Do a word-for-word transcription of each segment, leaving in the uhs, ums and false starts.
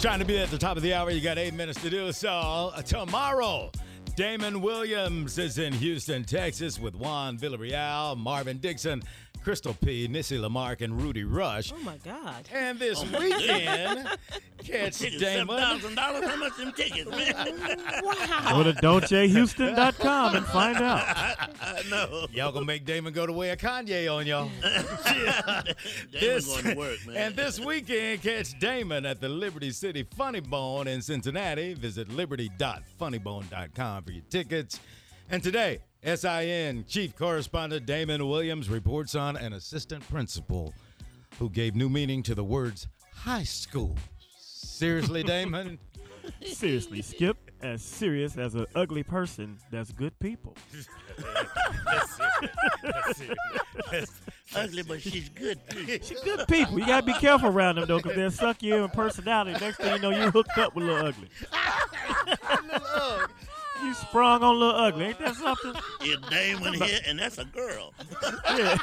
Trying to be at the top of the hour. You got eight minutes to do so. Uh, tomorrow, Damon Williams is in Houston, Texas with Juan Villarreal, Marvin Dixon, Crystal P, Missy Lamarck, and Rudy Rush. Oh, my God. And this oh weekend, catch Damon. Damon. seven thousand dollars? How much them tickets, man? Wow. Go to don't jay houston dot com and find out. I know. Y'all gonna make Damon go the way of Kanye on y'all. Damon's going to work, man. And this weekend, catch Damon at the Liberty City Funny Bone in Cincinnati. Visit liberty dot funny bone dot com for your tickets. And today, S I N Chief Correspondent Damon Williams reports on an assistant principal who gave new meaning to the words high school. Seriously, Damon? Seriously, Skip. As serious as an ugly person that's good people. That's serious. That's serious. That's, Ugly, but she's good, too. She's good people. You got to be careful around them, though, because they'll suck you in personality. Next thing you know, you hooked up with Little Ugly. Little Ugg. You sprung on Little Ugly. Ain't that something? It's Damon here, and that's a girl. Yeah.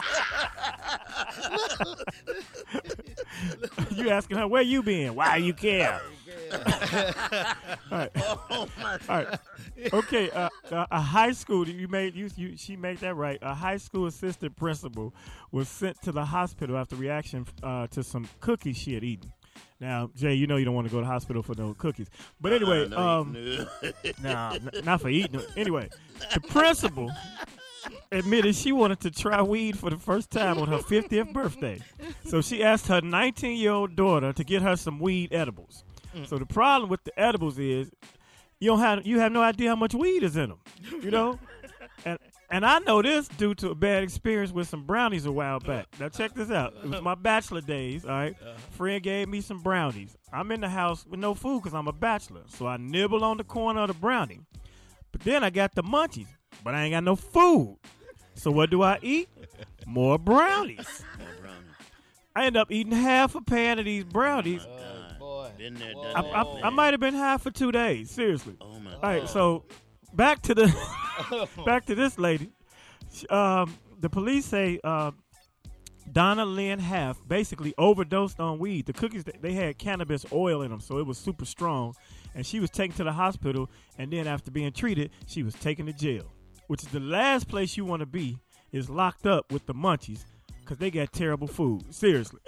You asking her, where you been? Why you care? All right. Oh, my All right. Okay. Uh, uh, a high school. You made you, you. She made that right. A high school assistant principal was sent to the hospital after reaction uh, to some cookies she had eaten. Now, Jay, you know you don't want to go to the hospital for no cookies. But anyway, uh, no, um, no. nah, n- not for eating them. Anyway, the principal admitted she wanted to try weed for the first time on her fiftieth birthday. So she asked her nineteen-year-old daughter to get her some weed edibles. So the problem with the edibles is you don't have you have no idea how much weed is in them, you know. And and I know this due to a bad experience with some brownies a while back. Now check this out. It was my bachelor days. All right, friend gave me some brownies. I'm in the house with no food because I'm a bachelor, so I nibble on the corner of the brownie. But then I got the munchies, but I ain't got no food. So what do I eat? More brownies. I end up eating half a pan of these brownies. Been there, done I, that, I, man. I might have been high for two days. Seriously. Oh, my All right, God. so back to the back to this lady. She- Um, the police say uh, Donna Lynn Half basically overdosed on weed. The cookies they had cannabis oil in them, so it was super strong. And she was taken to the hospital, and then after being treated, she was taken to jail, which is the last place you want to be. Is locked up with the munchies. Because they got terrible food. Seriously.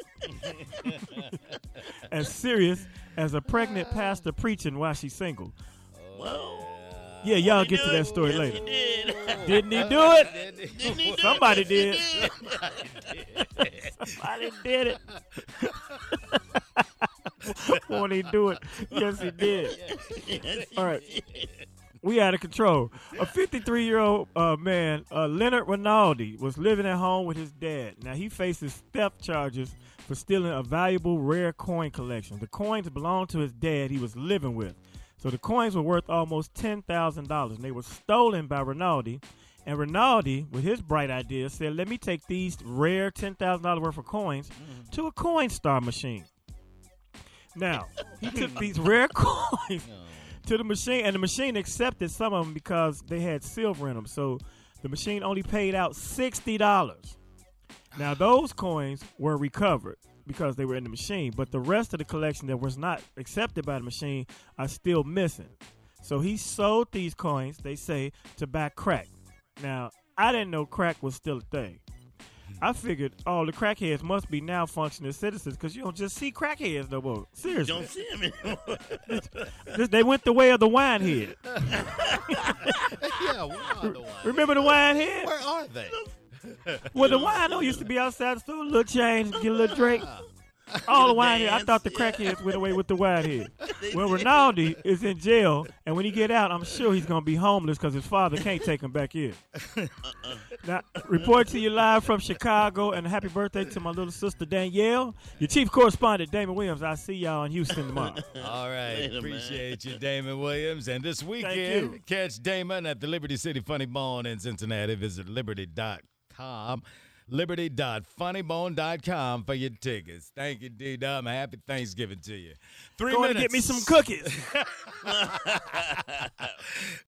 As serious as a pregnant pastor preaching while she's single. Whoa. Yeah, y'all He get do to it. that story Yes, later. He did. Didn't he do it? Didn't he do Somebody it? did. Yes, Somebody did it. Won't he do it? Yes, he did. he did. Yes, he All right. did. We out of control. A fifty-three-year-old uh, man, uh, Leonard Rinaldi, was living at home with his dad. Now, he faces theft charges for stealing a valuable rare coin collection. The coins belonged to his dad he was living with. So the coins were worth almost ten thousand dollars, and they were stolen by Rinaldi. And Rinaldi, with his bright idea, said, let me take these rare ten thousand dollars worth of coins to a Coinstar machine. Now, he took these rare coins to the machine, and the machine accepted some of them because they had silver in them. So the machine only paid out sixty dollars. Now, those coins were recovered because they were in the machine, but the rest of the collection that was not accepted by the machine are still missing. So he sold these coins, they say, to buy crack. Now, I didn't know crack was still a thing. I figured all the crackheads must be now functioning citizens because you don't just see crackheads no more. Seriously. Don't see him anymore. This- They went the way of the wine head. Yeah, where are the wine? Remember the wine head? Where are they? Well, the wine used to be outside the store, a little change, get a little drink. All the wine head. I thought the crackheads went away with the wine head. Well, Rinaldi is in jail, and when he get out, I'm sure he's going to be homeless because his father can't take him back in. Now, report to you live from Chicago, and happy birthday to my little sister Danielle. Your chief correspondent, Damon Williams. I'll see y'all in Houston tomorrow. All right. Later, Appreciate you, Damon Williams. And this you. weekend, catch Damon at the Liberty City Funny Bone in Cincinnati. Visit liberty dot com. liberty dot funny bone dot com for your tickets. Thank you, D-Dub. Happy Thanksgiving to you. Three Going to minutes. get me some cookies.